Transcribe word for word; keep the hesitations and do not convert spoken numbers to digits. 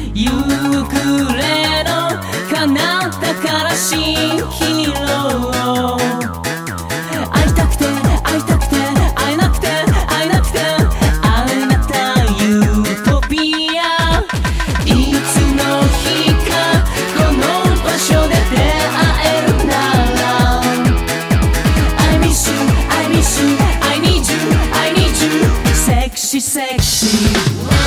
夕暮れの彼方から蜃気楼。会いたくて会いたくて会えなくて会えなくてあなたユートピア。いつの日かこの場所で出会えるなら I miss you I miss you I need you I need you セクシーセクシー